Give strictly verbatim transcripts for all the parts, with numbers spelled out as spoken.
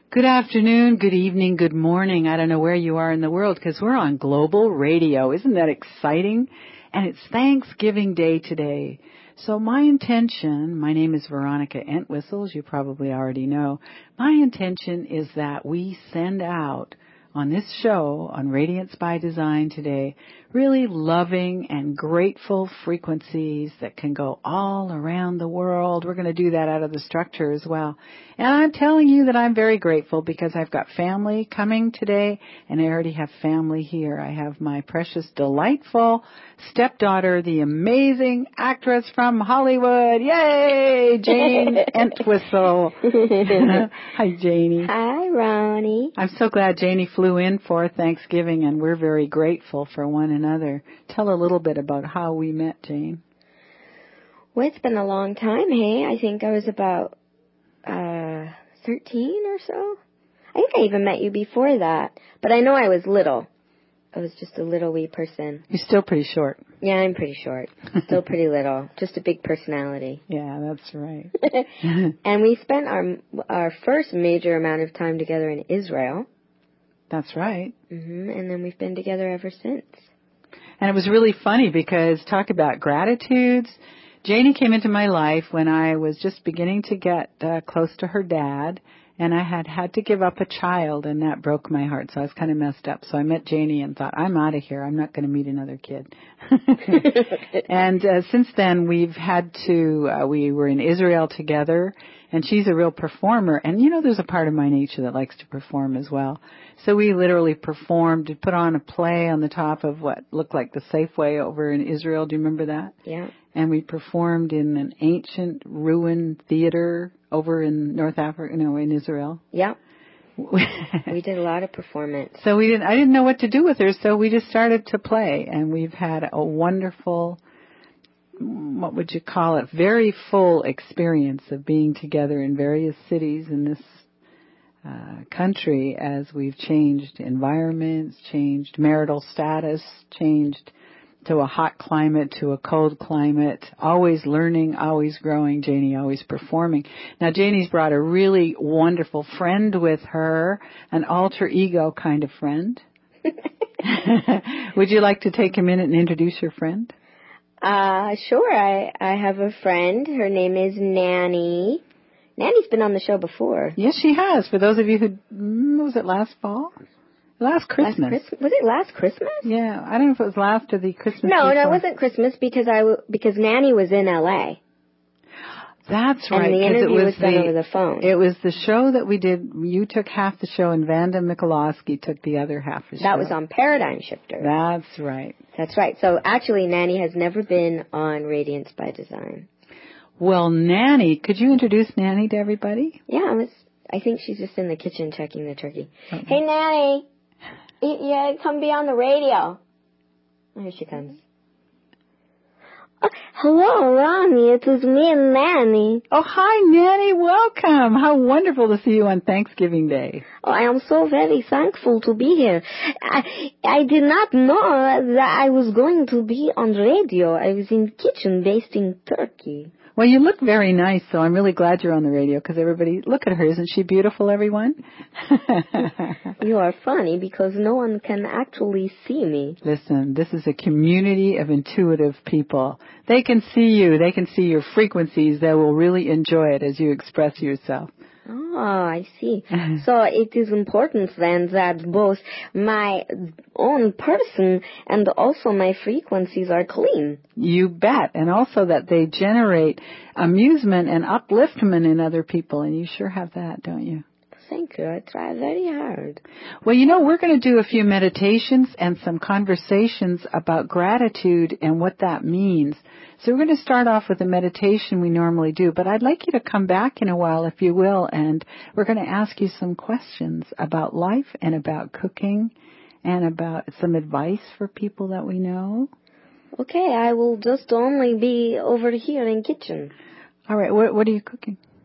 Good afternoon, good evening, good morning. I don't know where you are in the world because we're on Global Radio. Isn't that exciting? And it's Thanksgiving Day today. So my intention, my name is Veronica Entwistle, as you probably already know. My intention is that we send out on this show, on Radiance by Design today, really loving and grateful frequencies that can go all around the world. We're going to do that out of the structure as well. And I'm telling you that I'm very grateful because I've got family coming today, and I already have family here. I have my precious, delightful stepdaughter, the amazing actress from Hollywood. Yay! Jane Entwistle. Hi, Janie. Hi, Ronnie. I'm so glad Janie flew in for Thanksgiving, and we're very grateful for one another. Tell a little bit about how we met, Jane. Well, it's been a long time, hey? I think I was about uh thirteen or so. I think I even met you before that. But I know I was little. I was just a little wee person. You're still pretty short. Yeah, I'm pretty short. Still pretty little. Just a big personality. Yeah, that's right. And we spent our our first major amount of time together in Israel. That's right. Mm-hmm. And then we've been together ever since. And it was really funny because talk about gratitudes. Janie came into my life when I was just beginning to get uh, close to her dad, and I had had to give up a child, and that broke my heart. So I was kind of messed up. So I met Janie and thought, I'm out of here. I'm not going to meet another kid. And uh, since then, we've had to, uh, we were in Israel together, and she's a real performer. And, you know, there's a part of my nature that likes to perform as well. So we literally performed, put on a play on the top of what looked like the Safeway over in Israel. Do you remember that? Yeah. And we performed in an ancient ruined theater over in North Africa, no, in Israel. Yeah. We did a lot of performance. So we didn't, I didn't know what to do with her, so we just started to play, and we've had a wonderful, what would you call it, very full experience of being together in various cities in this uh, country as we've changed environments, changed marital status, changed to a hot climate, to a cold climate, always learning, always growing, Janie always performing. Now, Janie's brought a really wonderful friend with her, an alter ego kind of friend. Would you like to take a minute and introduce your friend? Uh, sure. I, I have a friend. Her name is Nanny. Nanny's been on the show before. Yes, she has. For those of you who, was it last fall? Last Christmas. Last Christmas. Was it last Christmas? Yeah, I don't know if it was last or the Christmas No, before. no, it wasn't Christmas because I w- because Nanny was in L A. That's right. And the interview it was, was done the, over the phone. It was the show that we did. You took half the show, and Vanda Mikulowski took the other half of the show. That was on Paradigm Shifter. That's right. That's right. So actually, Nanny has never been on Radiance by Design. Well, Nanny, could you introduce Nanny to everybody? Yeah, I was. I think she's just in the kitchen checking the turkey. Okay. Hey, Nanny. Yeah, come be on the radio. Oh, here she comes. Uh, hello, Ronnie. It is me and Nanny. Oh, hi, Nanny. Welcome. How wonderful to see you on Thanksgiving Day. Oh, I am so very thankful to be here. I I did not know that I was going to be on radio. I was in the kitchen basting turkey. Well, you look very nice, so I'm really glad you're on the radio because everybody, look at her. Isn't she beautiful, everyone? You are funny because no one can actually see me. Listen, this is a community of intuitive people. They can see you. They can see your frequencies. They will really enjoy it as you express yourself. Oh, I see. So it is important then that both my own person and also my frequencies are clean. You bet. And also that they generate amusement and upliftment in other people. And you sure have that, don't you? Thank you. I try very hard. Well, you know, we're going to do a few meditations and some conversations about gratitude and what that means. So we're going to start off with a meditation we normally do, but I'd like you to come back in a while, if you will, and we're going to ask you some questions about life and about cooking and about some advice for people that we know. Okay, I will just only be over here in kitchen. All right, what, what are you cooking?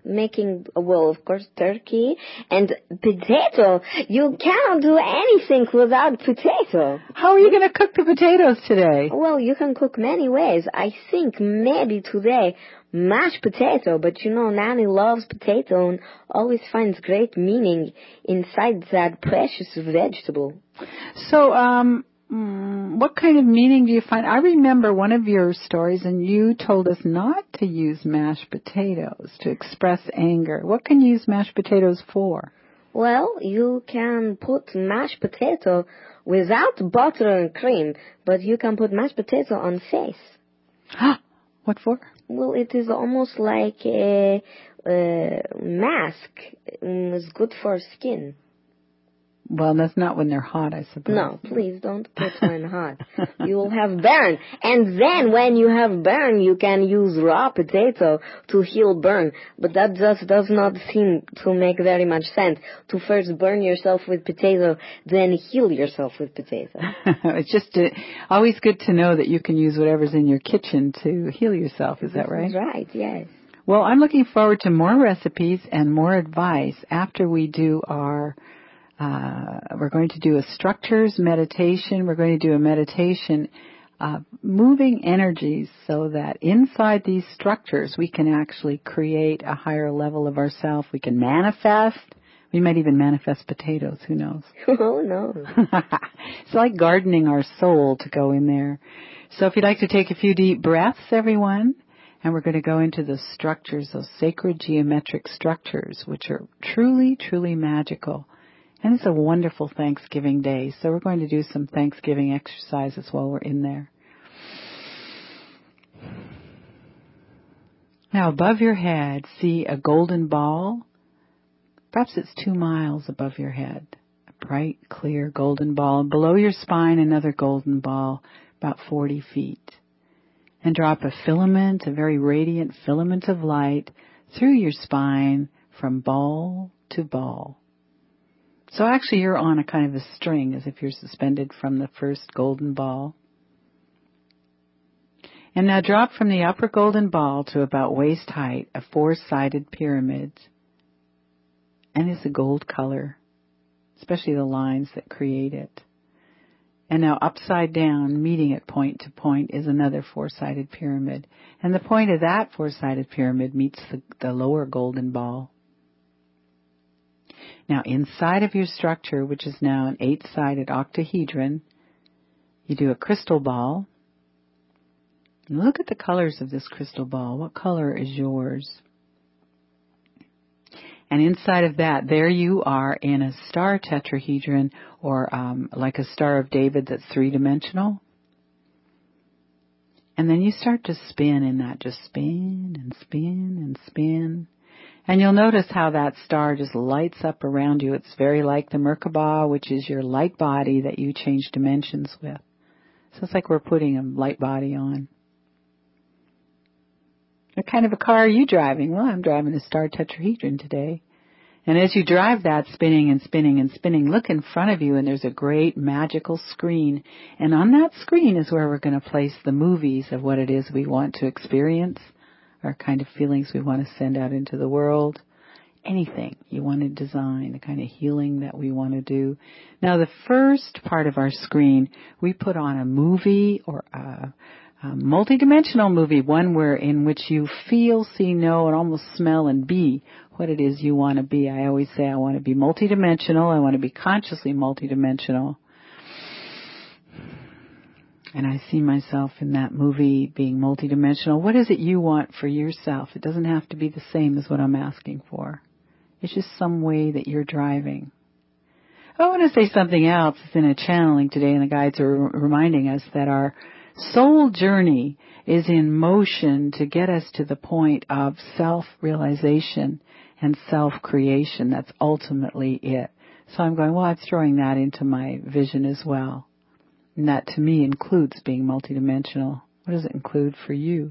making, well, of course, turkey and potato. You cannot do anything without potato. How are you going to cook the potatoes today? Well, you can cook many ways. I think maybe today mashed potato, but you know, Nanny loves potato and always finds great meaning inside that precious vegetable. So, um, what kind of meaning do you find? I remember one of your stories, and you told us not to use mashed potatoes to express anger. What can you use mashed potatoes for? Well, you can put mashed potato without butter and cream, but you can put mashed potato on face. What for? Well, it is almost like a, a mask. It's good for skin. Well, that's not when they're hot, I suppose. No, please don't put when hot. You will have burn. And then when you have burn, you can use raw potato to heal burn. But that just does not seem to make very much sense. To first burn yourself with potato, then heal yourself with potato. It's just a, always good to know that you can use whatever's in your kitchen to heal yourself. Is that right? That's right, yes. Well, I'm looking forward to more recipes and more advice after we do our... Uh, we're going to do a structures meditation. We're going to do a meditation uh, moving energies so that inside these structures we can actually create a higher level of ourself. We can manifest. We might even manifest potatoes. Who knows? Oh, no. It's like gardening our soul to go in there. So if you'd like to take a few deep breaths, everyone, and we're going to go into the structures, those sacred geometric structures, which are truly, truly magical. And it's a wonderful Thanksgiving day, so we're going to do some Thanksgiving exercises while we're in there. Now, above your head, see a golden ball. Perhaps it's two miles above your head. A bright, clear golden ball. And below your spine, another golden ball, about forty feet. And drop a filament, a very radiant filament of light, through your spine from ball to ball. So actually you're on a kind of a string, as if you're suspended from the first golden ball. And now drop from the upper golden ball to about waist height, a four-sided pyramid. And it's a gold color, especially the lines that create it. And now upside down, meeting at point to point, is another four-sided pyramid. And the point of that four-sided pyramid meets the, the lower golden ball. Now, inside of your structure, which is now an eight-sided octahedron, you do a crystal ball. Look at the colors of this crystal ball. What color is yours? And inside of that, there you are in a star tetrahedron, or um, like a Star of David that's three-dimensional. And then you start to spin in that, just spin and spin and spin. And you'll notice how that star just lights up around you. It's very like the Merkaba, which is your light body that you change dimensions with. So it's like we're putting a light body on. What kind of a car are you driving? Well, I'm driving a star tetrahedron today. And as you drive that, spinning and spinning and spinning, look in front of you, and there's a great magical screen. And on that screen is where we're going to place the movies of what it is we want to experience, our kind of feelings we want to send out into the world, anything you want to design, the kind of healing that we want to do. Now, the first part of our screen, we put on a movie or a, a multidimensional movie, one where in which you feel, see, know, and almost smell and be what it is you want to be. I always say I want to be multidimensional. I want to be consciously multidimensional. And I see myself in that movie being multidimensional. What is it you want for yourself? It doesn't have to be the same as what I'm asking for. It's just some way that you're driving. I want to say something else. It's in a channeling today, and the guides are reminding us that our soul journey is in motion to get us to the point of self-realization and self-creation. That's ultimately it. So I'm going, well, I'm throwing that into my vision as well. And that, to me, includes being multidimensional. What does it include for you?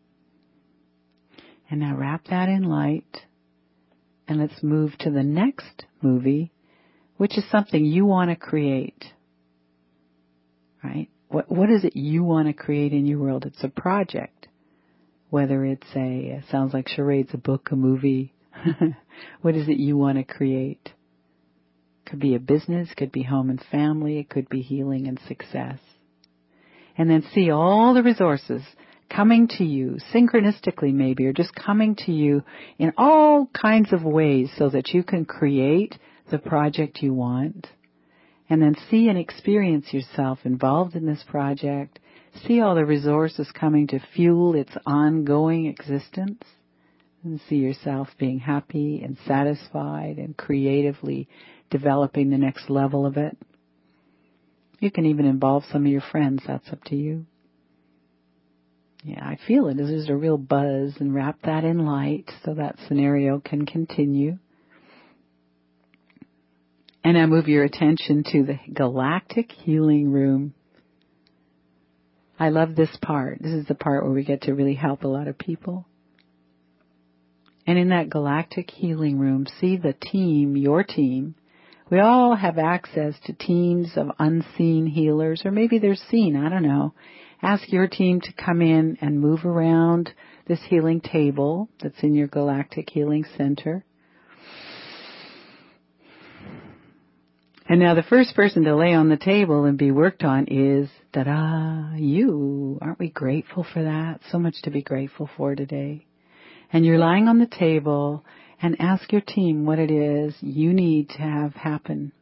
And now wrap that in light. And let's move to the next movie, which is something you want to create. Right? What What is it you want to create in your world? It's a project. Whether it's a, it sounds like charades, a book, a movie, What is it you want to create? Could be a business, could be home and family, it could be healing and success. And then see all the resources coming to you, synchronistically maybe, or just coming to you in all kinds of ways so that you can create the project you want. And then see and experience yourself involved in this project. See all the resources coming to fuel its ongoing existence. And see yourself being happy and satisfied and creatively developing the next level of it. You can even involve some of your friends. That's up to you. Yeah, I feel it. There's a real buzz, and wrap that in light so that scenario can continue. And now move your attention to the Galactic Healing Room. I love this part. This is the part where we get to really help a lot of people. And in that Galactic Healing Room, see the team, your team. We all have access to teams of unseen healers, or maybe they're seen, I don't know. Ask your team to come in and move around this healing table that's in your Galactic Healing Center. And now the first person to lay on the table and be worked on is, ta-da, you. Aren't we grateful for that? So much to be grateful for today. And you're lying on the table, and ask your team what it is you need to have happen.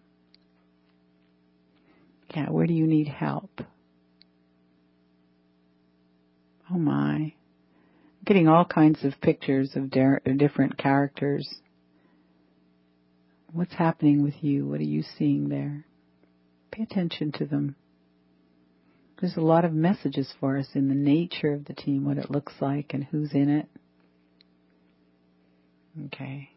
Yeah, where do you need help? Oh my. I'm getting all kinds of pictures of der- different characters. What's happening with you? What are you seeing there? Pay attention to them. There's a lot of messages for us in the nature of the team, what it looks like and who's in it. Okay.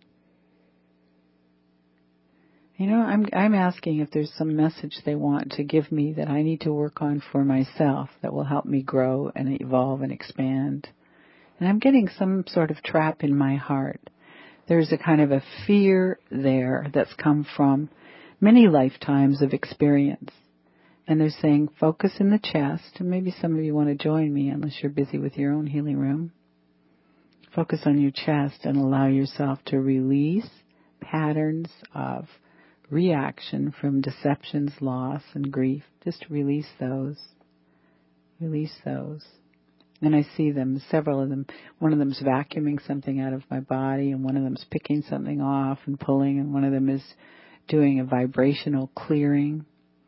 You know, I'm I'm asking if there's some message they want to give me that I need to work on for myself that will help me grow and evolve and expand. And I'm getting some sort of trap in my heart. There's a kind of a fear there that's come from many lifetimes of experience. And they're saying, focus in the chest. And maybe some of you want to join me unless you're busy with your own healing room. Focus on your chest and allow yourself to release patterns of reaction from deceptions, loss, and grief. Just release those. Release those. And I see them, several of them. One of them is vacuuming something out of my body, and one of them is picking something off and pulling, and one of them is doing a vibrational clearing.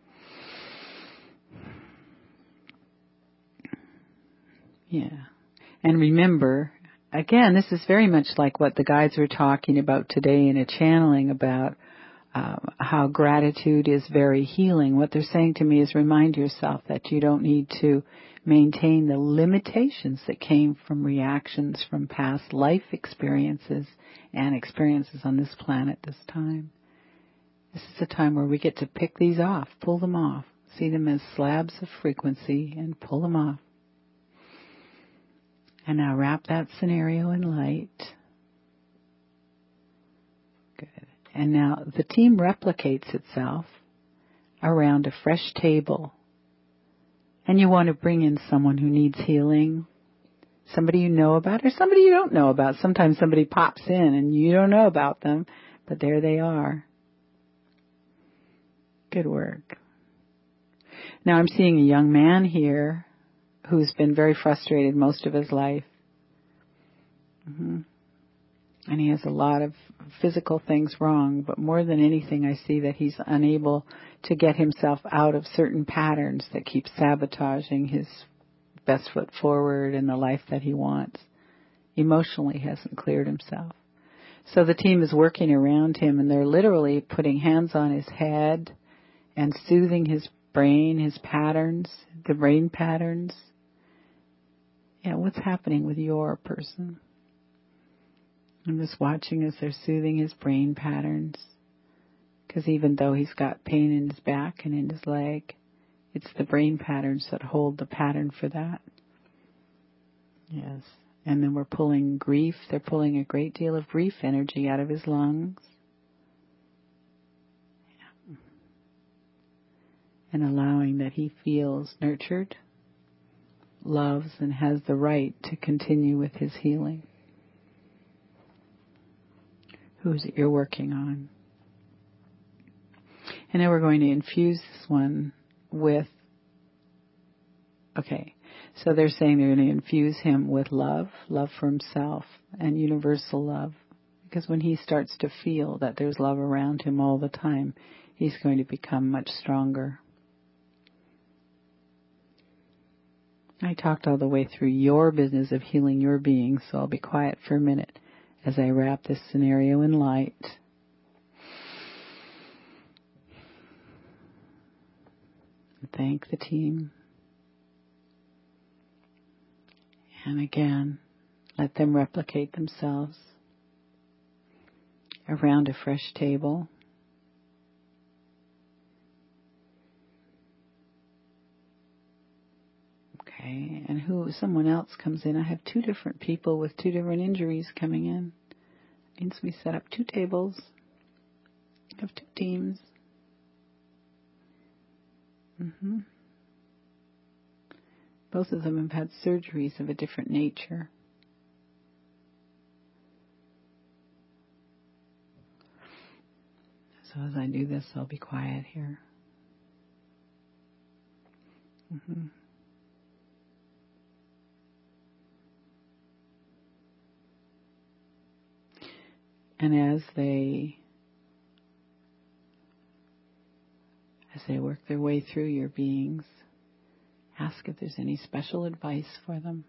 Yeah. And remember, again, this is very much like what the guides were talking about today in a channeling about uh, how gratitude is very healing. What they're saying to me is remind yourself that you don't need to maintain the limitations that came from reactions from past life experiences and experiences on this planet this time. This is a time where we get to pick these off, pull them off, see them as slabs of frequency and pull them off. And now wrap that scenario in light. Good. And now the team replicates itself around a fresh table. And you want to bring in someone who needs healing, somebody you know about or somebody you don't know about. Sometimes somebody pops in and you don't know about them, but there they are. Good work. Now I'm seeing a young man here who's been very frustrated most of his life. Mm-hmm. And he has a lot of physical things wrong, but more than anything, I see that he's unable to get himself out of certain patterns that keep sabotaging his best foot forward in the life that he wants. Emotionally hasn't cleared himself. So the team is working around him, and they're literally putting hands on his head and soothing his brain, his patterns, the brain patterns. Yeah, what's happening with your person? I'm just watching as they're soothing his brain patterns. Because even though he's got pain in his back and in his leg, it's the brain patterns that hold the pattern for that. Yes. And then we're pulling grief. They're pulling a great deal of grief energy out of his lungs. Yeah. And allowing that he feels nurtured, loves, and has the right to continue with his healing. Who is it you're working on? And now we're going to infuse this one with, okay, so they're saying they're going to infuse him with love, love for himself, and universal love. Because when he starts to feel that there's love around him all the time, he's going to become much stronger. I talked all the way through your business of healing your being, so I'll be quiet for a minute as I wrap this scenario in light. Thank the team. And again, let them replicate themselves around a fresh table. Okay, and who, someone else comes in. I have two different people with two different injuries coming in. Means we set up two tables. Have two teams. Mm-hmm. Both of them have had surgeries of a different nature. So as I do this, I'll be quiet here. Mm-hmm. And as they as they work their way through your beings, ask if there's any special advice for them.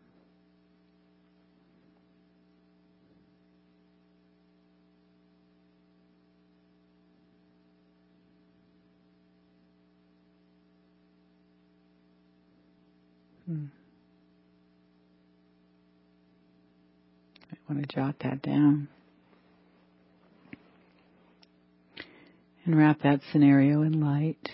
Hmm. I want to jot that down. And wrap that scenario in light.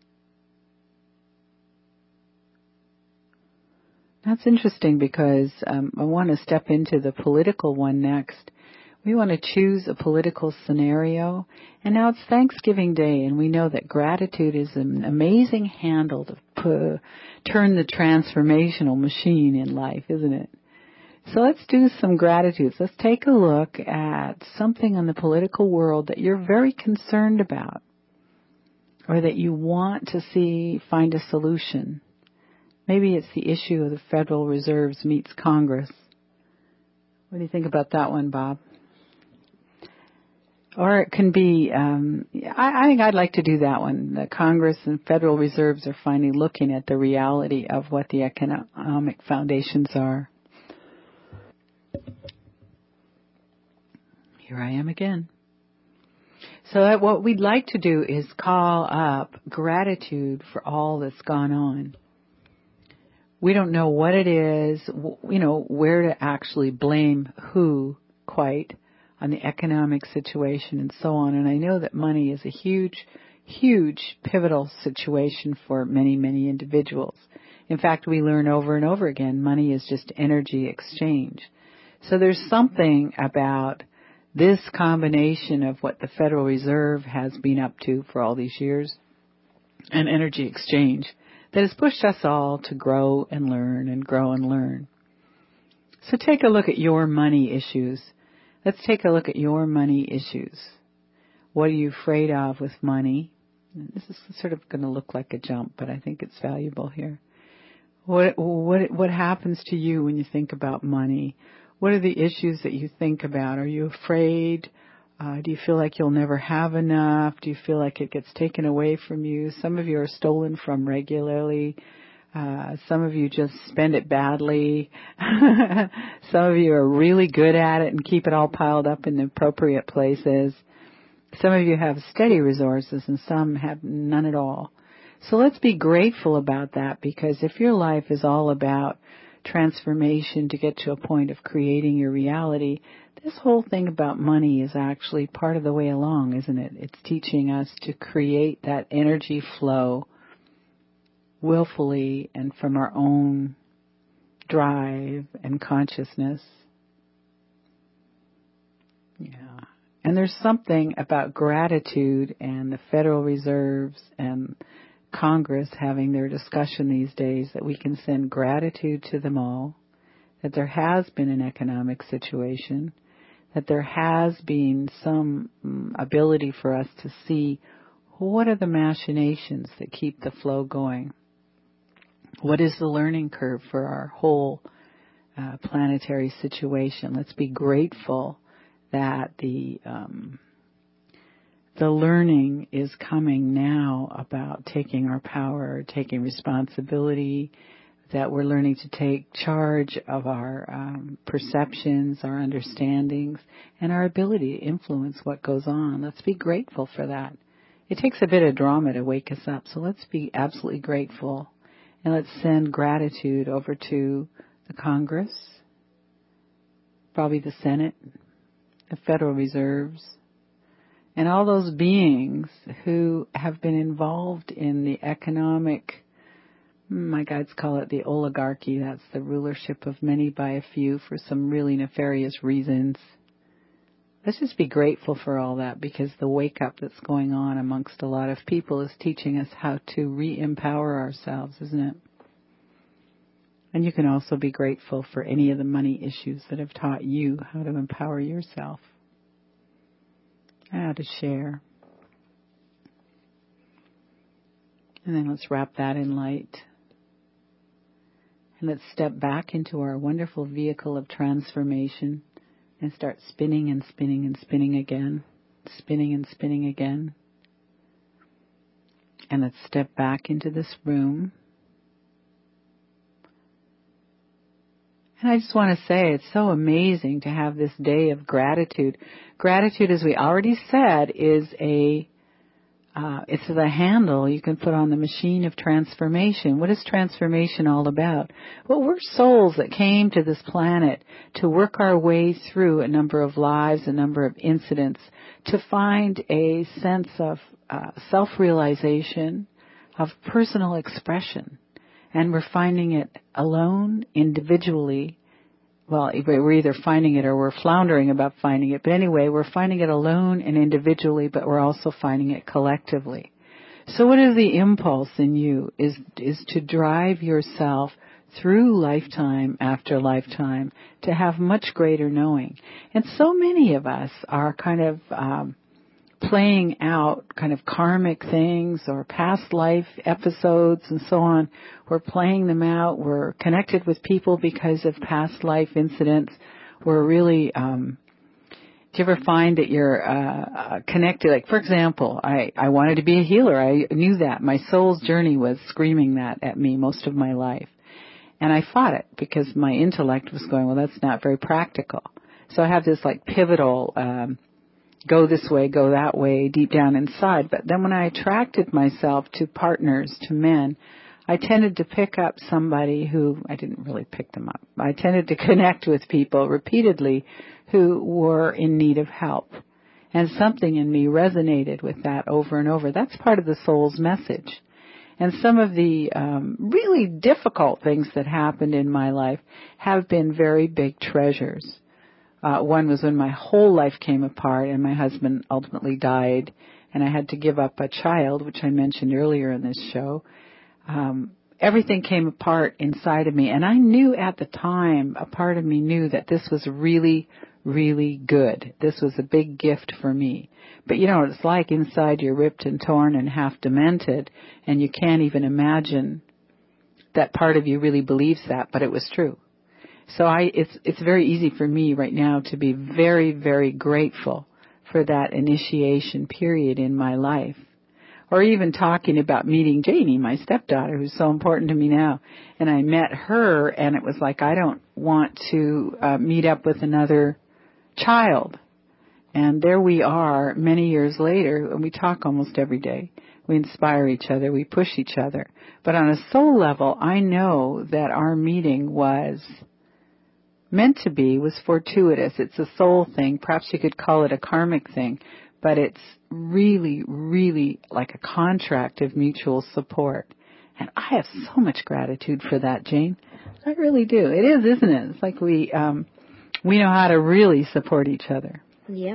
That's interesting because um, I want to step into the political one next. We want to choose a political scenario. And now it's Thanksgiving Day, and we know that gratitude is an amazing handle to pu- turn the transformational machine in life, isn't it? So let's do some gratitudes. Let's take a look at something in the political world that you're very concerned about or that you want to see find a solution. Maybe it's the issue of the Federal Reserve meets Congress. What do you think about that one, Bob? Or it can be, um, I, I think I'd like to do that one. The Congress and Federal Reserves are finally looking at the reality of what the economic foundations are. Here I am again. So that what we'd like to do is call up gratitude for all that's gone on. We don't know what it is, you know, where to actually blame who quite on the economic situation and so on. And I know that money is a huge, huge pivotal situation for many, many individuals. In fact, we learn over and over again, money is just energy exchange. So there's something about this combination of what the Federal Reserve has been up to for all these years and energy exchange that has pushed us all to grow and learn and grow and learn. So take a look at your money issues. Let's take a look at your money issues. What are you afraid of with money? This is sort of going to look like a jump, but I think it's valuable here. What what what happens to you when you think about money? What are the issues that you think about? Are you afraid? Uh, do you feel like you'll never have enough? Do you feel like it gets taken away from you? Some of you are stolen from regularly. Uh, some of you just spend it badly. Some of you are really good at it and keep it all piled up in the appropriate places. Some of you have steady resources and some have none at all. So let's be grateful about that, because if your life is all about transformation to get to a point of creating your reality, this whole thing about money is actually part of the way along, isn't it? It's teaching us to create that energy flow willfully and from our own drive and consciousness. Yeah. And there's something about gratitude and the Federal Reserves and Congress having their discussion these days that we can send gratitude to them all, that there has been an economic situation, that there has been some um, ability for us to see what are the machinations that keep the flow going. What is the learning curve for our whole uh, planetary situation? Let's be grateful that the um, the learning is coming now about taking our power, taking responsibility, that we're learning to take charge of our um, perceptions, our understandings, and our ability to influence what goes on. Let's be grateful for that. It takes a bit of drama to wake us up, so let's be absolutely grateful. And let's send gratitude over to the Congress, probably the Senate, the Federal Reserves, and all those beings who have been involved in the economic, my guides call it the oligarchy. That's the rulership of many by a few for some really nefarious reasons. Let's just be grateful for all that, because the wake-up that's going on amongst a lot of people is teaching us how to re-empower ourselves, isn't it? And you can also be grateful for any of the money issues that have taught you how to empower yourself, how to share. And then let's wrap that in light. And let's step back into our wonderful vehicle of transformation and start spinning and spinning and spinning again, spinning and spinning again. And let's step back into this room. And I just want to say it's so amazing to have this day of gratitude. Gratitude, as we already said, is a uh, it's the handle you can put on the machine of transformation. What is transformation all about? Well, we're souls that came to this planet to work our way through a number of lives, a number of incidents, to find a sense of uh, self-realization, of personal expression. And we're finding it alone, individually. Well, we're either finding it or we're floundering about finding it. But anyway, we're finding it alone and individually, but we're also finding it collectively. So what is the impulse in you is, is to drive yourself through lifetime after lifetime to have much greater knowing. And so many of us are kind of um, playing out kind of karmic things or past life episodes and so on. We're playing them out. We're connected with people because of past life incidents. We're really, um, do you ever find that you're uh, connected? Like, for example, I, I wanted to be a healer. I knew that. My soul's journey was screaming that at me most of my life. And I fought it because my intellect was going, well, that's not very practical. So I have this like pivotal um go this way, go that way, deep down inside. But then when I attracted myself to partners, to men, I tended to pick up somebody who, I didn't really pick them up. I tended to connect with people repeatedly who were in need of help. And something in me resonated with that over and over. That's part of the soul's message. And some of the um, really difficult things that happened in my life have been very big treasures. Uh, one was when my whole life came apart and my husband ultimately died and I had to give up a child, which I mentioned earlier in this show. Um, everything came apart inside of me. And I knew at the time, a part of me knew that this was really, really good. This was a big gift for me. But you know what it's like inside, you're ripped and torn and half demented and you can't even imagine that part of you really believes that, but it was true. So I, it's, it's very easy for me right now to be very, very grateful for that initiation period in my life. Or even talking about meeting Janie, my stepdaughter, who's so important to me now. And I met her and it was like, I don't want to uh, meet up with another child. And there we are many years later, and we talk almost every day. We inspire each other. We push each other. But on a soul level, I know that our meeting was meant to be, was fortuitous. It's a soul thing. Perhaps you could call it a karmic thing. But it's really, really like a contract of mutual support. And I have so much gratitude for that, Jane. I really do. It is, isn't it? It's like we um, we know how to really support each other. Yep.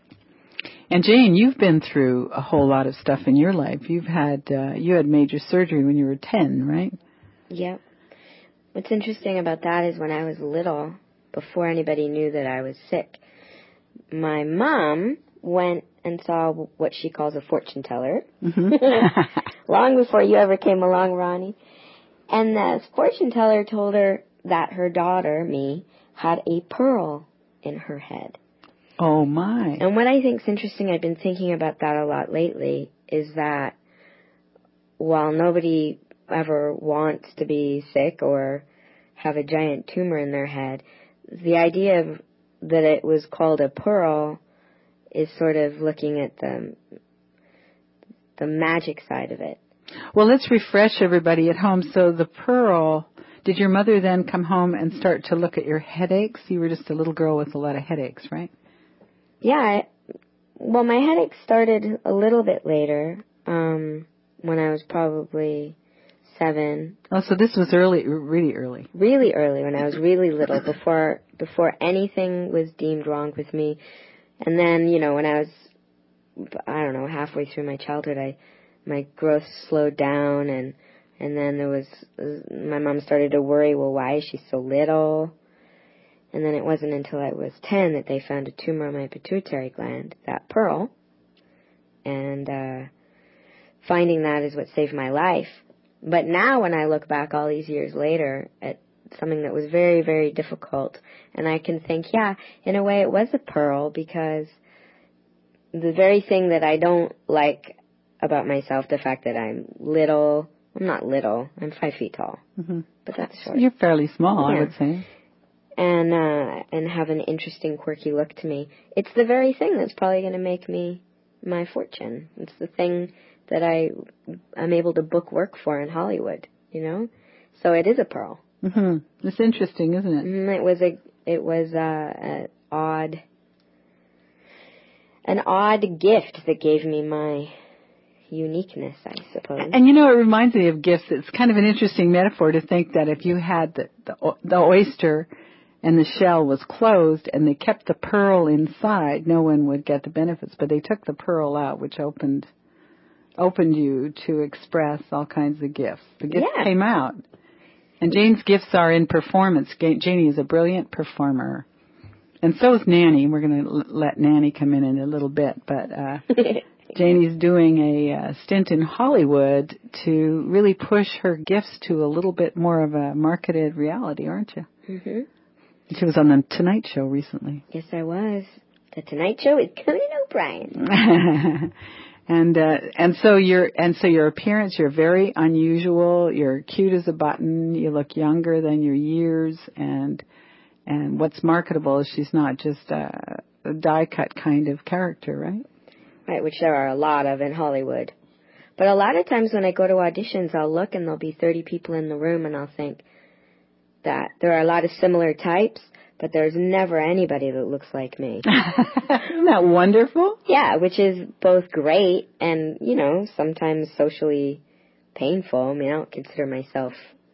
And Jane, you've been through a whole lot of stuff in your life. You've had uh, you had major surgery when you were ten, right? Yep. What's interesting about that is when I was little, before anybody knew that I was sick, my mom went and saw what she calls a fortune teller, mm-hmm. long before you ever came along, Ronnie. And the fortune teller told her that her daughter, me, had a pearl in her head. Oh, my. And what I think is interesting, I've been thinking about that a lot lately, is that while nobody ever wants to be sick or have a giant tumor in their head, the idea of that it was called a pearl is sort of looking at the the magic side of it. Well, let's refresh everybody at home. So the pearl, did your mother then come home and start to look at your headaches? You were just a little girl with a lot of headaches, right? Yeah. I, well, my headaches started a little bit later, um, when I was probably seven. Oh, so this was early, really early. Really early, when I was really little, before before anything was deemed wrong with me. And then, you know, when I was, I don't know, halfway through my childhood, I, my growth slowed down, and, and then there was, my mom started to worry, well, why is she so little? And then it wasn't until I was ten that they found a tumor on my pituitary gland, that pearl. And, uh, finding that is what saved my life. But now when I look back all these years later at something that was very, very difficult, and I can think, yeah, in a way it was a pearl, because the very thing that I don't like about myself, the fact that I'm little, I'm not little, I'm five feet tall, mm-hmm. but that's short. You're fairly small, yeah. I would say. And, uh, and have an interesting, quirky look to me. It's the very thing that's probably going to make me my fortune. It's the thing that I, I'm able to book work for in Hollywood, you know? So it is a pearl. Mm-hmm. It's interesting, isn't it? Mm, it was a, it was a, an odd, an odd gift that gave me my uniqueness, I suppose. And you know, it reminds me of gifts. It's kind of an interesting metaphor to think that if you had the, the, the oyster and the shell was closed and they kept the pearl inside, no one would get the benefits. But they took the pearl out, which opened, opened you to express all kinds of gifts. The gifts yeah. came out. And Jane's gifts are in performance. Janie is a brilliant performer. And so is Nanny. We're going to l- let Nanny come in in a little bit. But uh, Janie's doing a uh, stint in Hollywood to really push her gifts to a little bit more of a marketed reality, aren't you? Mm-hmm. She was on the Tonight Show recently. Yes, I was. The Tonight Show with Conan O'Brien. And uh, and so your and so your appearance, you're very unusual. You're cute as a button. You look younger than your years. And and what's marketable is she's not just a, a die cut kind of character, right? Right, which there are a lot of in Hollywood. But a lot of times when I go to auditions, I'll look and there'll be thirty people in the room, and I'll think that there are a lot of similar types, but there's never anybody that looks like me. Isn't that wonderful? Yeah, which is both great and, you know, sometimes socially painful. I mean, I don't consider myself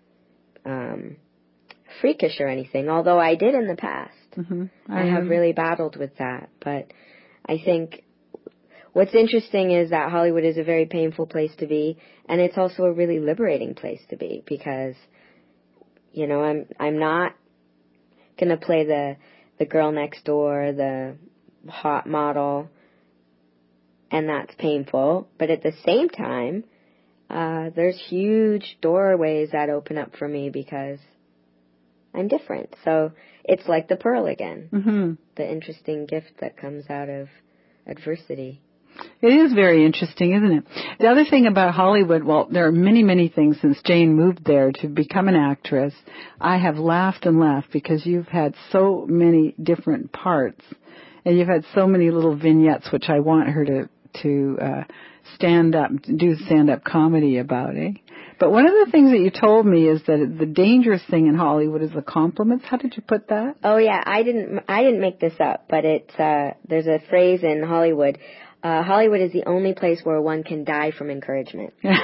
um, freakish or anything, although I did in the past. Mm-hmm. I, I have really battled with that. But I think what's interesting is that Hollywood is a very painful place to be, and it's also a really liberating place to be because, you know, I'm I'm not going to play the the girl next door, the hot model, and that's painful. But at the same time, uh, there's huge doorways that open up for me because I'm different. So it's like the pearl again, mm-hmm. the interesting gift that comes out of adversity. It is very interesting, isn't it? The other thing about Hollywood, well, there are many, many things since Jane moved there to become an actress. I have laughed and laughed because you've had so many different parts, and you've had so many little vignettes, which I want her to to uh, stand up, do stand-up comedy about, eh? But one of the things that you told me is that the dangerous thing in Hollywood is the compliments. How did you put that? Oh yeah, I didn't I didn't make this up, but it's uh, there's a phrase in Hollywood. Uh, Hollywood is the only place where one can die from encouragement. And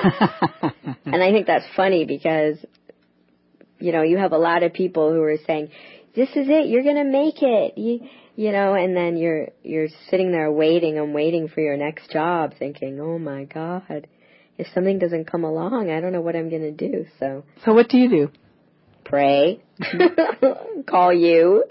I think that's funny because, you know, you have a lot of people who are saying, this is it, you're going to make it, you, you know, and then you're, you're sitting there waiting and waiting for your next job thinking, oh my God, if something doesn't come along, I don't know what I'm going to do. So, so what do you do? pray, call you.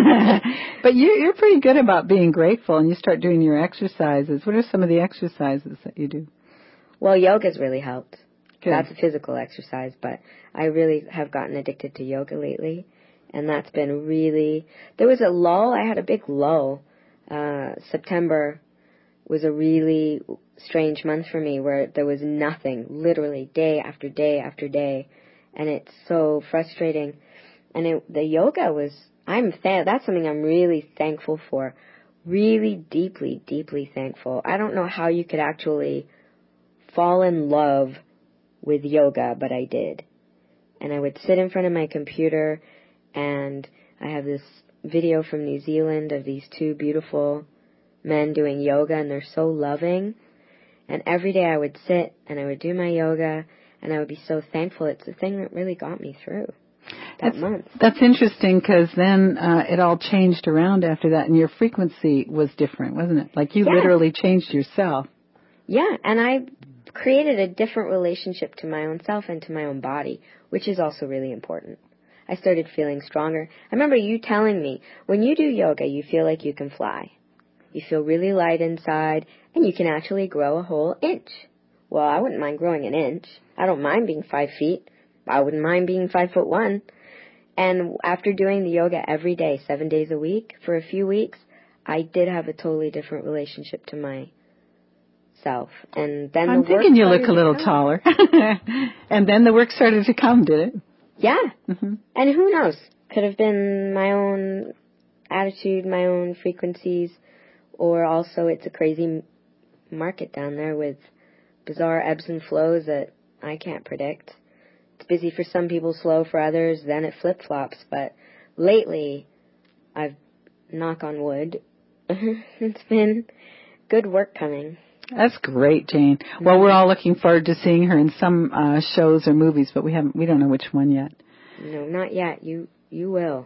But you, you're pretty good about being grateful, and you start doing your exercises. What are some of the exercises that you do? Well, yoga's really helped. Good. That's a physical exercise, but I really have gotten addicted to yoga lately, and that's been really... There was a lull. I had a big lull. Uh, September was a really strange month for me where there was nothing, literally day after day after day, and it's so frustrating. And it, the yoga was... I'm th- That's something I'm really thankful for. Really deeply, deeply thankful. I don't know how you could actually fall in love with yoga, but I did. And I would sit in front of my computer, and I have this video from New Zealand of these two beautiful men doing yoga, and they're so loving. And every day I would sit, and I would do my yoga, and I would be so thankful. It's the thing that really got me through that that's, month. That's interesting, because then uh, it all changed around after that, and your frequency was different, wasn't it? Like you yeah. literally changed yourself. Yeah, and I created a different relationship to my own self and to my own body, which is also really important. I started feeling stronger. I remember you telling me, when you do yoga, you feel like you can fly. You feel really light inside, and you can actually grow a whole inch. Well, I wouldn't mind growing an inch. I don't mind being five feet. I wouldn't mind being five foot one. And after doing the yoga every day, seven days a week, for a few weeks, I did have a totally different relationship to my self. And then I'm the work thinking you look a started little to come. taller. And then the work started to come, did it? Yeah. Mm-hmm. And who knows? Could have been my own attitude, my own frequencies, or also it's a crazy market down there with bizarre ebbs and flows that I can't predict. It's busy for some people, slow for others, then it flip-flops. But lately, I've, knock on wood, it's been good work coming. That's great, Jane. Well, we're all looking forward to seeing her in some uh, shows or movies, but we haven't. We don't know which one yet. No, not yet. You you will.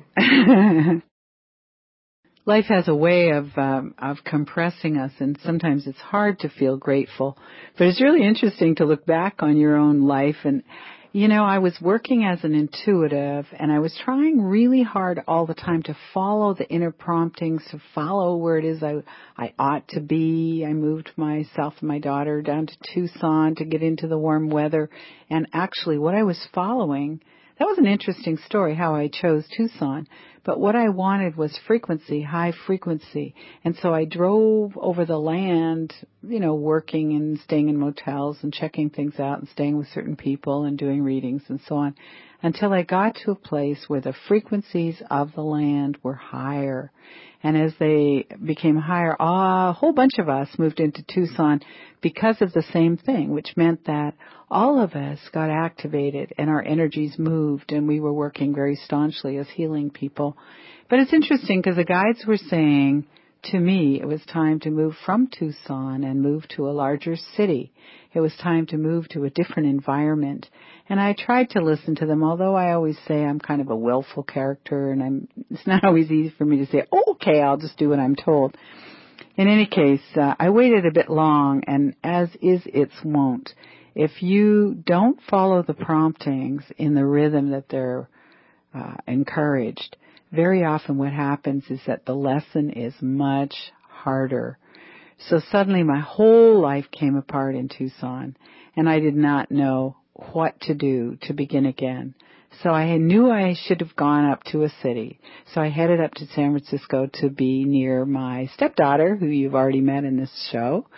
Life has a way of um, of compressing us, and sometimes it's hard to feel grateful. But it's really interesting to look back on your own life. And, you know, I was working as an intuitive, and I was trying really hard all the time to follow the inner promptings, to follow where it is I, I ought to be. I moved myself and my daughter down to Tucson to get into the warm weather. And actually what I was following, that was an interesting story, how I chose Tucson. But what I wanted was frequency, high frequency. And so I drove over the land, you know, working and staying in motels and checking things out and staying with certain people and doing readings and so on, until I got to a place where the frequencies of the land were higher. And as they became higher, a whole bunch of us moved into Tucson because of the same thing, which meant that all of us got activated and our energies moved, and we were working very staunchly as healing people. But it's interesting because the guides were saying to me it was time to move from Tucson and move to a larger city. It was time to move to a different environment. And I tried to listen to them, although I always say I'm kind of a willful character, and I'm, it's not always easy for me to say, oh, okay, I'll just do what I'm told. In any case, uh, I waited a bit long, and as is its wont, if you don't follow the promptings in the rhythm that they're uh, encouraged, very often what happens is that the lesson is much harder. So suddenly my whole life came apart in Tucson, and I did not know what to do to begin again. So I knew I should have gone up to a city. So I headed up to San Francisco to be near my stepdaughter, who you've already met in this show,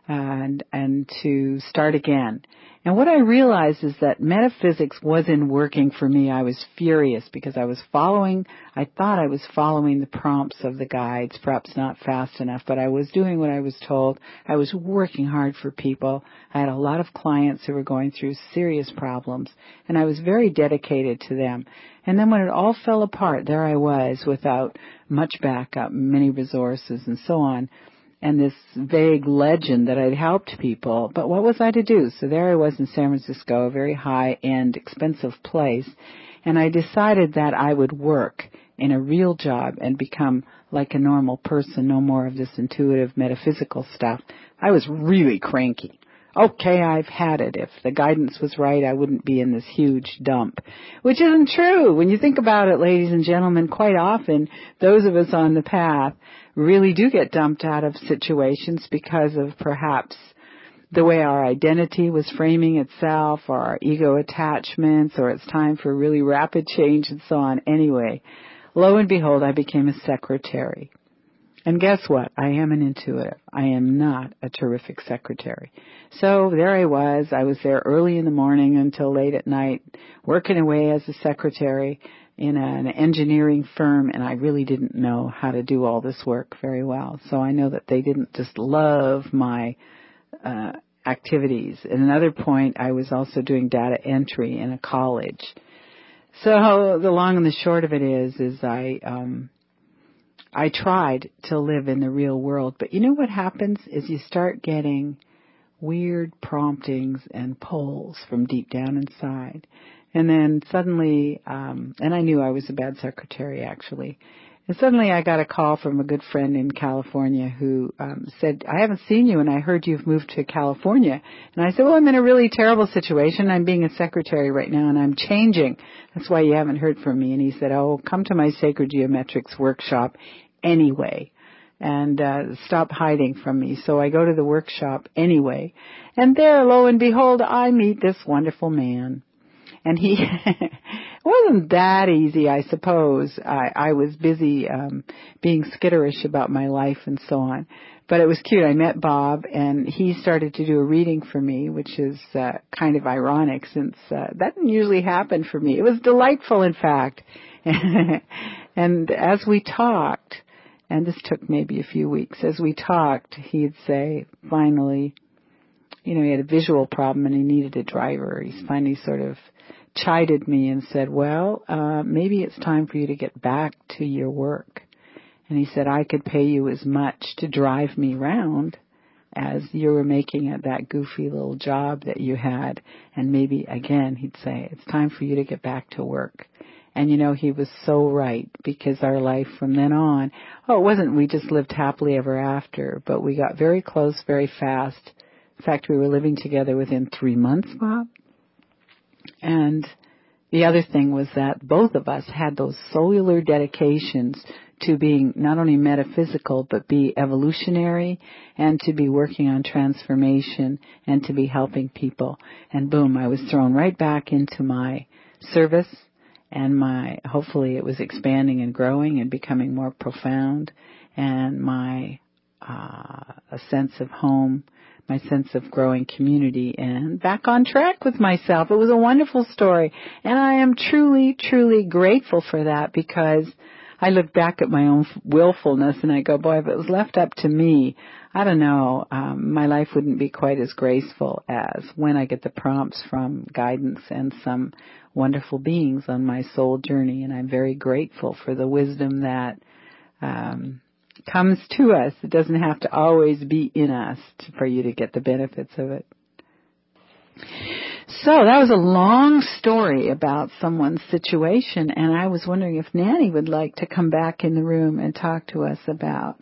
and and to start again. And what I realized is that metaphysics wasn't working for me. I was furious because I was following, I thought I was following the prompts of the guides, perhaps not fast enough, but I was doing what I was told. I was working hard for people. I had a lot of clients who were going through serious problems, and I was very dedicated to them. And then when it all fell apart, there I was without much backup, many resources, and so on, and this vague legend that I'd helped people. But what was I to do? So there I was in San Francisco, a very high-end, expensive place, and I decided that I would work in a real job and become like a normal person, no more of this intuitive metaphysical stuff. I was really cranky. Okay, I've had it. If the guidance was right, I wouldn't be in this huge dump. Which isn't true. When you think about it, ladies and gentlemen, quite often, those of us on the path really do get dumped out of situations because of perhaps the way our identity was framing itself, or our ego attachments, or it's time for really rapid change and so on. Anyway, lo and behold, I became a secretary. And guess what? I am an intuitive. I am not a terrific secretary. So there I was. I was there early in the morning until late at night, working away as a secretary in an engineering firm, and I really didn't know how to do all this work very well. So I know that they didn't just love my uh activities. At another point, I was also doing data entry in a college. So the long and the short of it is, is I, um, I tried to live in the real world, but you know what happens is you start getting weird promptings and pulls from deep down inside. And then suddenly, um, and I knew I was a bad secretary actually, and suddenly I got a call from a good friend in California who um, said, I haven't seen you and I heard you've moved to California. And I said, well, I'm in a really terrible situation. I'm being a secretary right now and I'm changing. That's why you haven't heard from me. And he said, oh, come to my Sacred Geometrics workshop anyway and uh, stop hiding from me. So I go to the workshop anyway. And there, lo and behold, I meet this wonderful man. And he, it wasn't that easy, I suppose. I, I was busy um, being skitterish about my life and so on. But it was cute. I met Bob, and he started to do a reading for me, which is uh, kind of ironic since uh, that didn't usually happen for me. It was delightful, in fact. And as we talked, and this took maybe a few weeks, as we talked, he'd say, finally, you know, he had a visual problem and he needed a driver. He's finally sort of chided me and said, well, uh, maybe it's time for you to get back to your work. And he said, I could pay you as much to drive me around as you were making at that goofy little job that you had. And maybe, again, he'd say, it's time for you to get back to work. And, you know, he was so right, because our life from then on, oh, it wasn't we just lived happily ever after, but we got very close very fast. In fact, we were living together within three months, Bob. And the other thing was that both of us had those cellular dedications to being not only metaphysical, but be evolutionary and to be working on transformation and to be helping people. And boom, I was thrown right back into my service, and my, hopefully it was expanding and growing and becoming more profound, and my, uh, a sense of home, my sense of growing community, and back on track with myself. It was a wonderful story, and I am truly, truly grateful for that, because I look back at my own willfulness and I go, boy, if it was left up to me, I don't know, um, my life wouldn't be quite as graceful as when I get the prompts from guidance and some wonderful beings on my soul journey. And I'm very grateful for the wisdom that um, comes to us. It doesn't have to always be in us to, for you to get the benefits of it. So that was a long story about someone's situation, and I was wondering if Nanny would like to come back in the room and talk to us about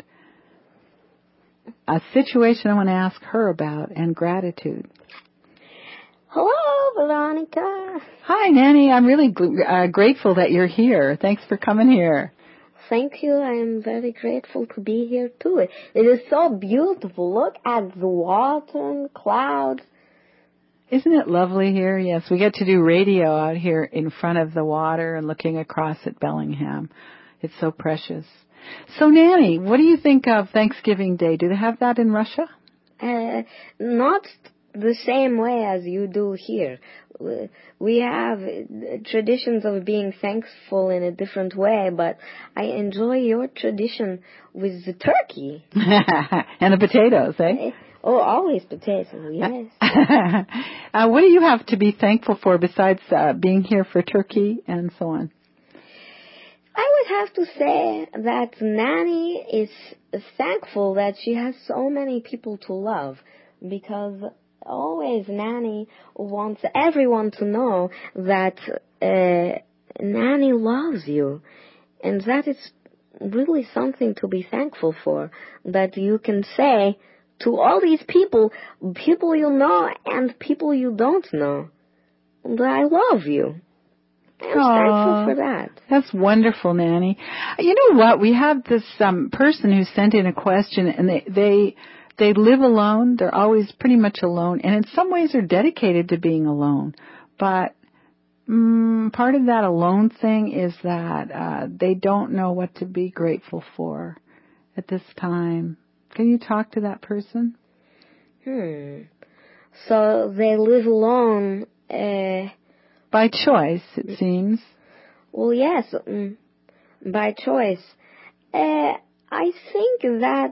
a situation I want to ask her about, and gratitude. Hello, Veronica. Hi, Nanny. I'm really uh, grateful that you're here. Thanks for coming here. Thank you. I am very grateful to be here, too. It, it is so beautiful. Look at the water and clouds. Isn't it lovely here? Yes, we get to do radio out here in front of the water and looking across at Bellingham. It's so precious. So, Nanny, what do you think of Thanksgiving Day? Do they have that in Russia? Uh, not the same way as you do here. We have traditions of being thankful in a different way, but I enjoy your tradition with the turkey. And the potatoes, eh? Oh, always potatoes, yes. uh, what do you have to be thankful for besides uh, being here for turkey and so on? I would have to say that Nanny is thankful that she has so many people to love, because always Nanny wants everyone to know that uh, Nanny loves you, and that is really something to be thankful for, that you can say to all these people, people you know and people you don't know, that I love you. I'm thankful for that. That's wonderful, Nanny. You know what? We have this um, person who sent in a question, and they they they live alone. They're always pretty much alone, and in some ways are dedicated to being alone. But um, part of that alone thing is that uh, they don't know what to be grateful for at this time. Can you talk to that person? Hmm. So they live alone. Uh, By choice, it seems. Well, yes, um, by choice. Uh, I think that,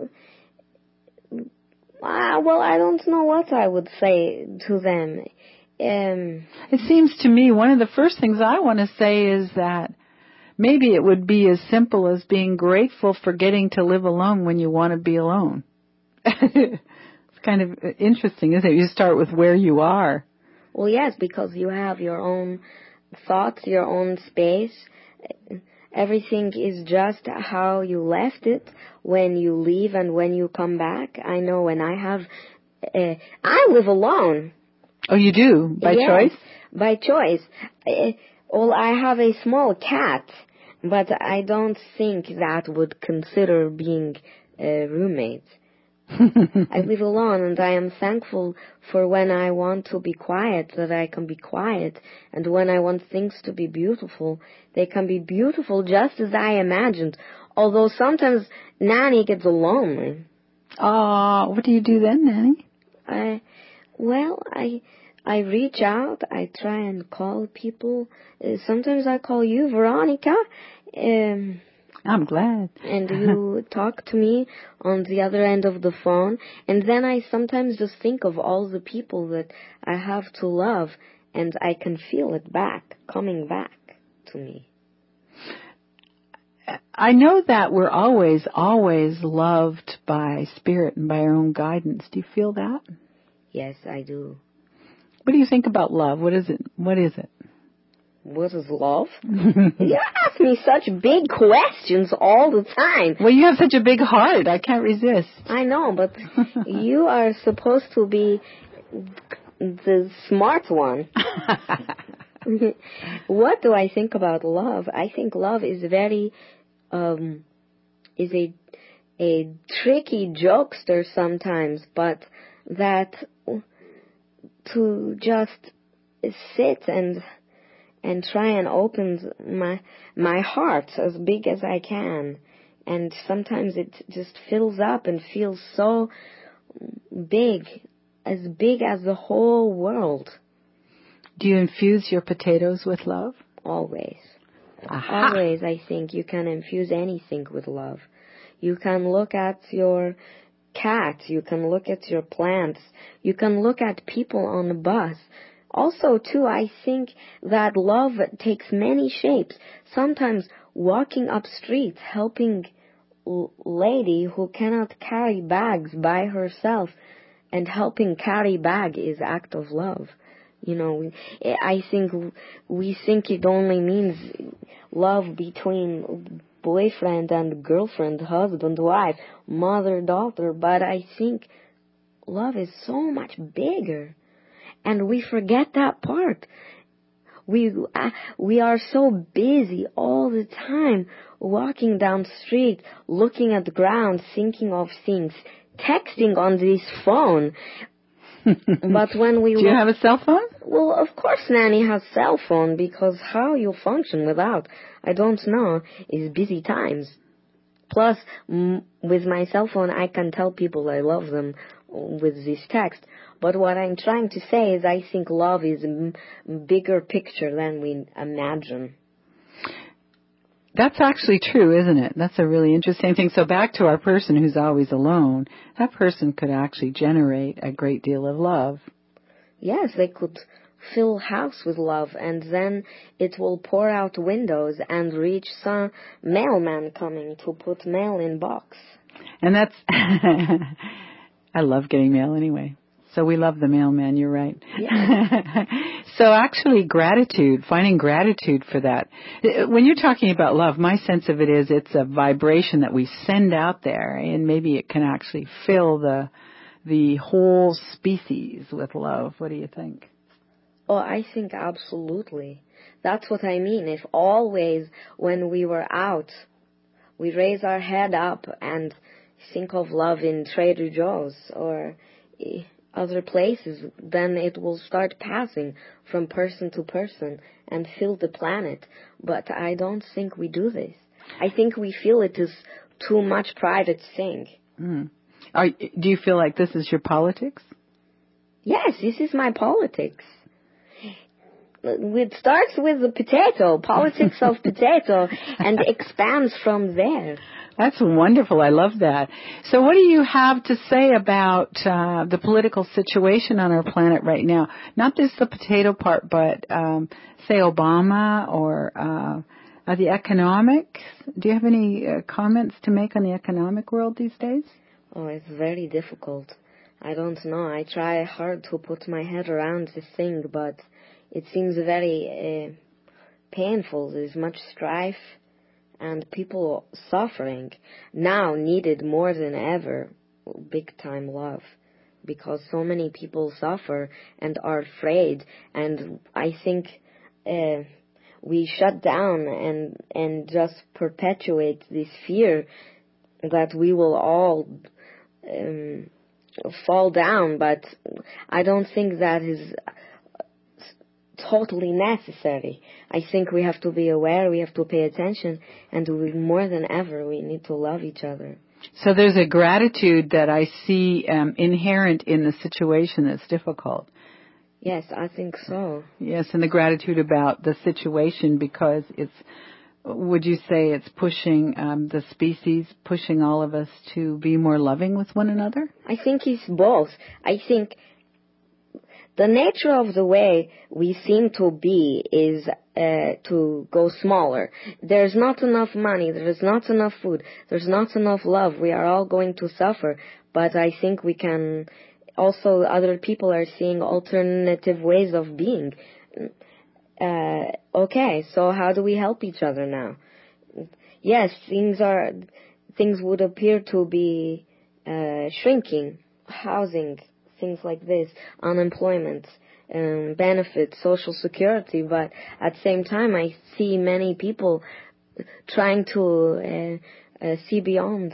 uh, well, I don't know what I would say to them. Um, it seems to me one of the first things I want to say is that maybe it would be as simple as being grateful for getting to live alone when you want to be alone. It's kind of interesting, isn't it? You start with where you are. Well, yes, because you have your own thoughts, your own space. Everything is just how you left it when you leave and when you come back. I know when I have, uh, I live alone. Oh, you do? By yes, choice? By choice. Uh, well, I have a small cat, but I don't think that would consider being uh, roommates. I live alone, and I am thankful for when I want to be quiet, that I can be quiet, and when I want things to be beautiful, they can be beautiful just as I imagined, although sometimes Nanny gets lonely. Oh, what do you do then, Nanny? I, well, I, I reach out, I try and call people. Uh, sometimes I call you, Veronica. Um... I'm glad. And you talk to me on the other end of the phone, and then I sometimes just think of all the people that I have to love, and I can feel it back, coming back to me. I know that we're always, always loved by Spirit and by our own guidance. Do you feel that? Yes, I do. What do you think about love? What is it? What is it? What is love? You ask me such big questions all the time. Well, you have such a big heart. I can't resist. I know, but you are supposed to be the smart one. What do I think about love? I think love is very, um, is a, a tricky jokester sometimes, but that to just sit and and try and open my my heart as big as I can. And sometimes it just fills up and feels so big, as big as the whole world. Do you infuse your potatoes with love? Always. Aha. Always, I think you can infuse anything with love. You can look at your cat, you can look at your plants, you can look at people on the bus. Also, too, I think that love takes many shapes. Sometimes walking up streets, helping l- lady who cannot carry bags by herself, and helping carry bag is act of love. You know, I think we think it only means love between boyfriend and girlfriend, husband, wife, mother, daughter, but I think love is so much bigger. And we forget that part. We uh, we are so busy all the time, walking down the street, looking at the ground, thinking of things, texting on this phone. But when we do you look, have a cell phone? Well, of course, Nanny has cell phone, because how you function without, I don't know, is busy times. Plus, m- with my cell phone, I can tell people I love them with this text. But what I'm trying to say is I think love is a m- bigger picture than we imagine. That's actually true, isn't it? That's a really interesting thing. So back to our person who's always alone, that person could actually generate a great deal of love. Yes, they could fill house with love, and then it will pour out windows and reach some mailman coming to put mail in box. And that's, I love getting mail anyway. So we love the mailman, you're right. Yeah. So actually gratitude, finding gratitude for that. When you're talking about love, my sense of it is it's a vibration that we send out there, and maybe it can actually fill the the whole species with love. What do you think? Oh, I think absolutely. That's what I mean. If always when we were out, we raise our head up and think of love in Trader Joe's or other places, then it will start passing from person to person and fill the planet. But I don't think we do this. I think we feel it is too much private thing. Mm. Are, do you feel like this is your politics? Yes, this is my politics. It starts with the potato, politics of potato, and expands from there. That's wonderful. I love that. So what do you have to say about uh, the political situation on our planet right now? Not just the potato part, but um, say Obama or uh, the economics. Do you have any uh, comments to make on the economic world these days? Oh, it's very difficult. I don't know. I try hard to put my head around this thing, but it seems very uh, painful. There's much strife and people suffering. Now needed more than ever big time love, because so many people suffer and are afraid, and I think uh, we shut down and and just perpetuate this fear that we will all um, fall down, but I don't think that is totally necessary. I think we have to be aware, we have to pay attention, and we, more than ever, we need to love each other. So there's a gratitude that I see um, inherent in the situation that's difficult. Yes, I think so. Yes, and the gratitude about the situation, because it's, would you say it's pushing um, the species, pushing all of us to be more loving with one another? I think it's both. I think the nature of the way we seem to be is uh, to go smaller. There's not enough money, there's not enough food, there's not enough love. We are all going to suffer, but I think we can also, other people are seeing alternative ways of being. Uh, okay, so how do we help each other now? Yes, things are, things would appear to be uh, shrinking, housing, things like this, unemployment, um, benefits, social security, but at the same time I see many people trying to uh, uh, see beyond.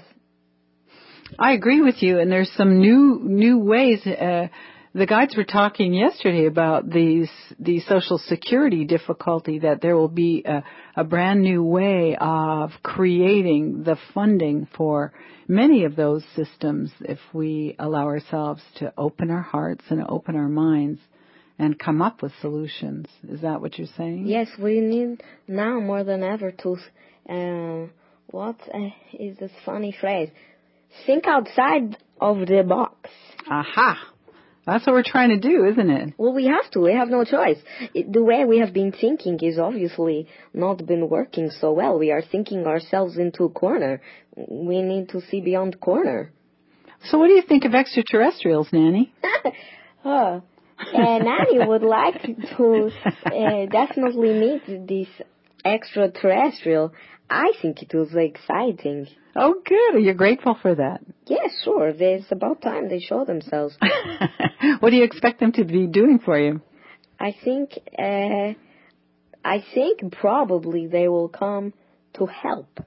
I agree with you, and there's some new new ways. Uh, the guides were talking yesterday about these the social security difficulty, that there will be a, a brand new way of creating the funding for many of those systems if we allow ourselves to open our hearts and open our minds and come up with solutions. Is that what you're saying? Yes, we need now more than ever to, uh, what uh, is this funny phrase? Think outside of the box. Aha! That's what we're trying to do, isn't it? Well, we have to. We have no choice. It, the way we have been thinking is obviously not been working so well. We are thinking ourselves into a corner. We need to see beyond corner. So what do you think of extraterrestrials, Nanny? oh, uh, Nanny would like to uh, definitely meet this extraterrestrial. I think it was exciting. Oh, good. Are you grateful for that? Yes, yeah, sure. It's about time they show themselves. What do you expect them to be doing for you? I think, uh, I think probably they will come to help.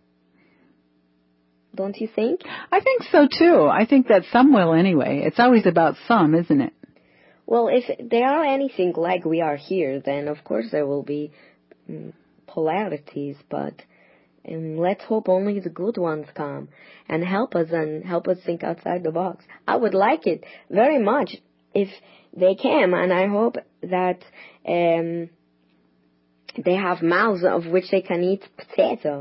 Don't you think? I think so, too. I think that some will anyway. It's always about some, isn't it? Well, if they are anything like we are here, then of course there will be um, polarities, but and let's hope only the good ones come and help us and help us think outside the box. I would like it very much if they came, and I hope that um, they have mouths of which they can eat potato.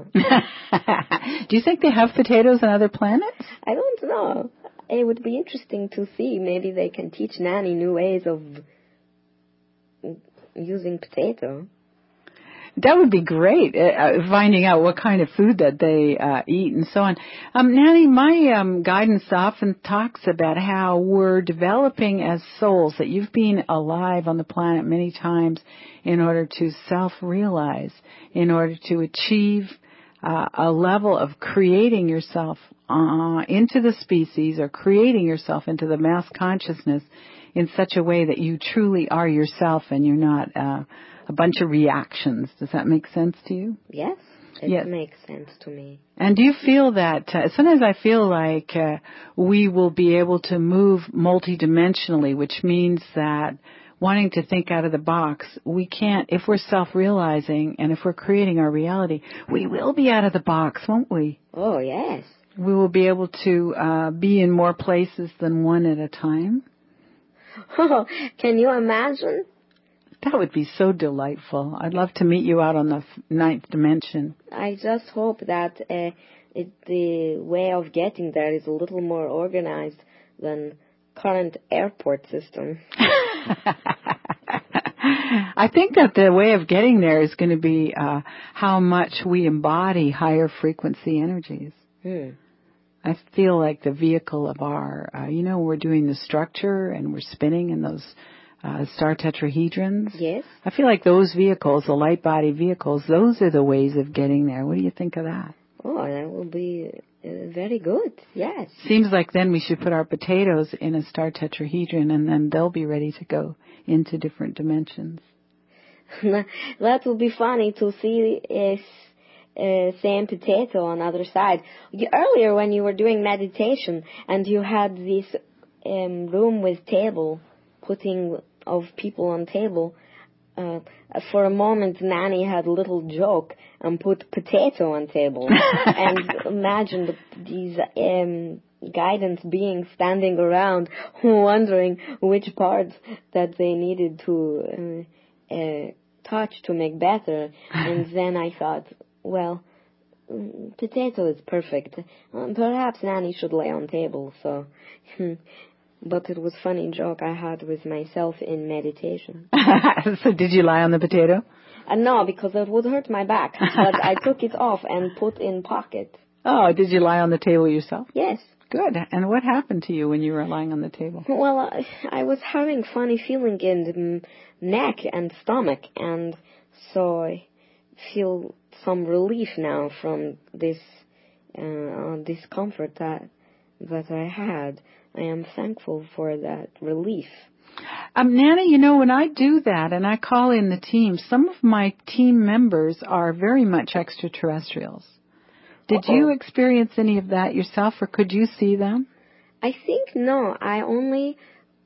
Do you think they have potatoes on other planets? I don't know. It would be interesting to see. Maybe they can teach Nanny new ways of using potato. That would be great, uh, finding out what kind of food that they uh, eat and so on. Um, Nanny, my um, guidance often talks about how we're developing as souls, that you've been alive on the planet many times in order to self-realize, in order to achieve uh, a level of creating yourself uh, into the species or creating yourself into the mass consciousness in such a way that you truly are yourself and you're not uh, a bunch of reactions. Does that make sense to you? Yes, it yes. makes sense to me. And do you feel that, uh, sometimes I feel like uh, we will be able to move multidimensionally, which means that wanting to think out of the box, we can't, if we're self-realizing and if we're creating our reality, we will be out of the box, won't we? Oh, yes. We will be able to uh, be in more places than one at a time. Oh, can you imagine? That would be so delightful. I'd love to meet you out on the ninth dimension. I just hope that uh, it, the way of getting there is a little more organized than current airport system. I think that the way of getting there is going to be uh, how much we embody higher frequency energies. Hmm. I feel like the vehicle of our, uh, you know, we're doing the structure and we're spinning in those uh, star tetrahedrons. Yes. I feel like those vehicles, the light body vehicles, those are the ways of getting there. What do you think of that? Oh, that will be uh, very good, yes. Seems like then we should put our potatoes in a star tetrahedron and then they'll be ready to go into different dimensions. That will be funny to see if Uh, same potato on the other side. You, earlier when you were doing meditation and you had this um, room with table, putting of people on table, uh, for a moment Nanny had a little joke and put potato on table. And imagine the, these um, guidance beings standing around wondering which parts that they needed to uh, uh, touch to make better. And then I thought, well, potato is perfect. Um, perhaps Nanny should lay on table, so... But it was a funny joke I had with myself in meditation. So did you lie on the potato? Uh, no, because it would hurt my back. But I took it off and put in pocket. Oh, did you lie on the table yourself? Yes. Good. And what happened to you when you were lying on the table? Well, I, I was having funny feeling in the neck and stomach, and so I feel some relief now from this uh, discomfort that that I had. I am thankful for that relief. Um, Nanny, you know, when I do that and I call in the team, some of my team members are very much extraterrestrials. Did Uh-oh. you experience any of that yourself, or could you see them? I think no. I only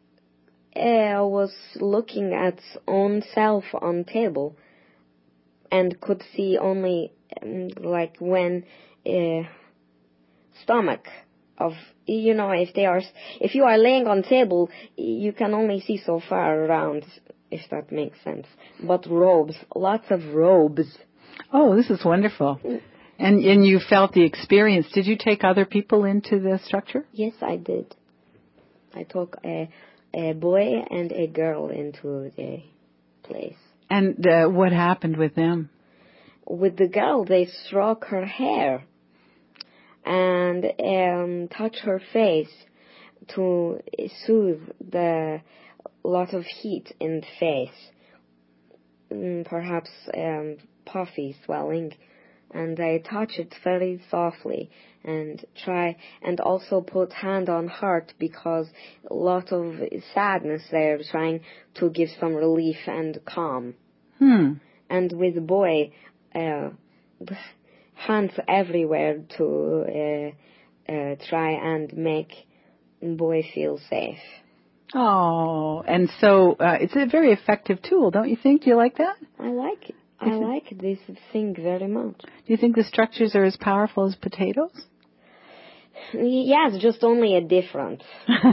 uh, was looking at own self on table and could see only um, like when uh, stomach of, you know, if they are, if you are laying on table, you can only see so far around, if that makes sense. But robes, lots of robes. Oh, this is wonderful. And and you felt the experience. Did you take other people into the structure? Yes, I did. I took a, a boy and a girl into the place. And uh, what happened with them? With the girl, they stroked her hair and um, touch her face to soothe the lot of heat in the face, mm, perhaps um, puffy swelling, and I touch it very softly and try, and also put hand on heart because a lot of sadness there, trying to give some relief and calm. Hmm. And with the boy, uh, hands everywhere to uh, uh, try and make boy feel safe. Oh, and so uh, it's a very effective tool, don't you think? Do you like that? I like it. I like this thing very much. Do you think the structures are as powerful as potatoes? Yes, just only a difference.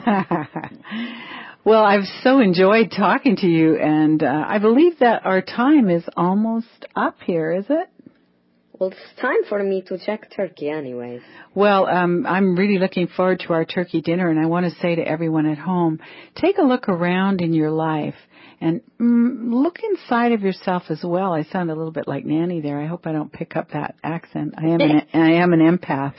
Well, I've so enjoyed talking to you, and uh, I believe that our time is almost up here, is it? Well, it's time for me to check turkey anyways. Well, um, I'm really looking forward to our turkey dinner, and I want to say to everyone at home, take a look around in your life And mm, look inside of yourself as well. I sound a little bit like Nanny there. I hope I don't pick up that accent. I am an, I am an empath.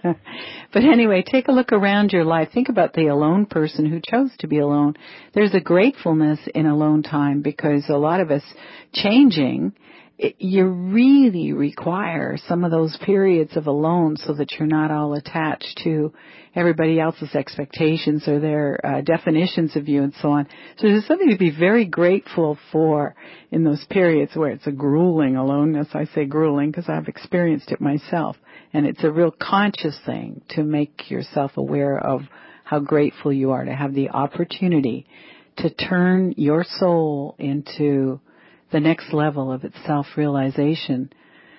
But anyway, take a look around your life. Think about the alone person who chose to be alone. There's a gratefulness in alone time because a lot of us changing, it, you really require some of those periods of alone so that you're not all attached to everybody else's expectations or their uh, definitions of you and so on. So there's something to be very grateful for in those periods where it's a grueling aloneness. I say grueling because I've experienced it myself. And it's a real conscious thing to make yourself aware of how grateful you are to have the opportunity to turn your soul into the next level of its self-realization.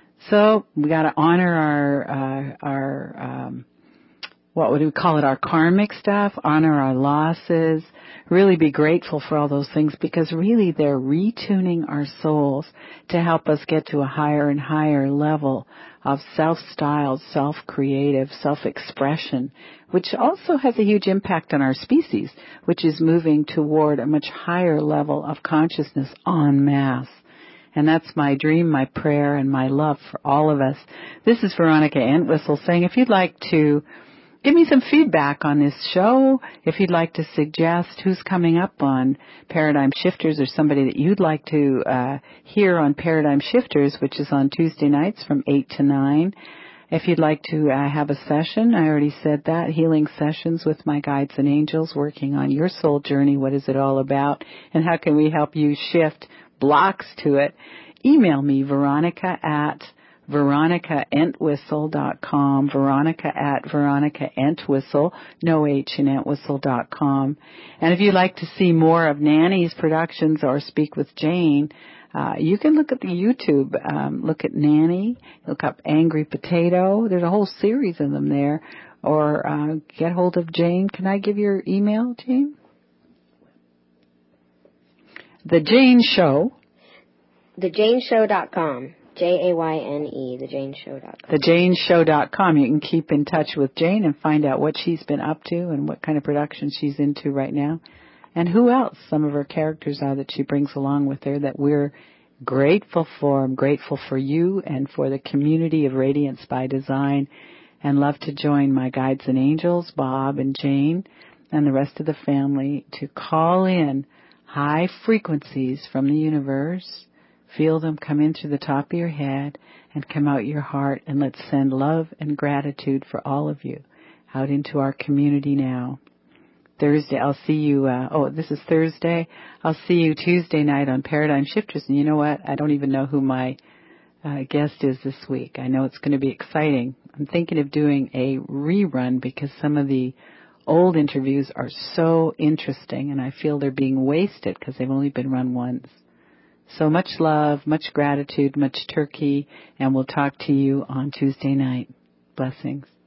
So we got to honor our uh, our um, what would we call it? Our karmic stuff. Honor our losses. Really be grateful for all those things because really they're retuning our souls to help us get to a higher and higher level of self-styled, self-creative, self-expression, which also has a huge impact on our species, which is moving toward a much higher level of consciousness en masse. And that's my dream, my prayer, and my love for all of us. This is Veronica Entwistle saying if you'd like to give me some feedback on this show, if you'd like to suggest who's coming up on Paradigm Shifters or somebody that you'd like to uh hear on Paradigm Shifters, which is on Tuesday nights from eight to nine. If you'd like to uh, have a session, I already said that, healing sessions with my guides and angels working on your soul journey. What is it all about? And how can we help you shift blocks to it? Email me, Veronica at Veronica Entwistle dot com, Veronica at Veronica Entwistle, no H in Entwistle dot com. And if you'd like to see more of Nanny's productions or speak with Jane, uh, you can look at the YouTube, um, look at Nanny, look up Angry Potato. There's a whole series of them there. Or uh, get hold of Jane. Can I give your email, Jane? The Jane Show. The Jane Show dot com. J A Y N E, the Jane Show dot com. The Jane Show dot com. You can keep in touch with Jane and find out what she's been up to and what kind of production she's into right now. And who else some of her characters are that she brings along with her that we're grateful for. I'm grateful for you and for the community of Radiance by Design and love to join my guides and angels, Bob and Jane, and the rest of the family to call in high frequencies from the universe. Feel them come in through the top of your head and come out your heart, and let's send love and gratitude for all of you out into our community now. Thursday, I'll see you, uh, oh, this is Thursday. I'll see you Tuesday night on Paradigm Shifters. And you know what? I don't even know who my uh, guest is this week. I know it's going to be exciting. I'm thinking of doing a rerun because some of the old interviews are so interesting, and I feel they're being wasted because they've only been run once. So much love, much gratitude, much turkey, and we'll talk to you on Tuesday night. Blessings.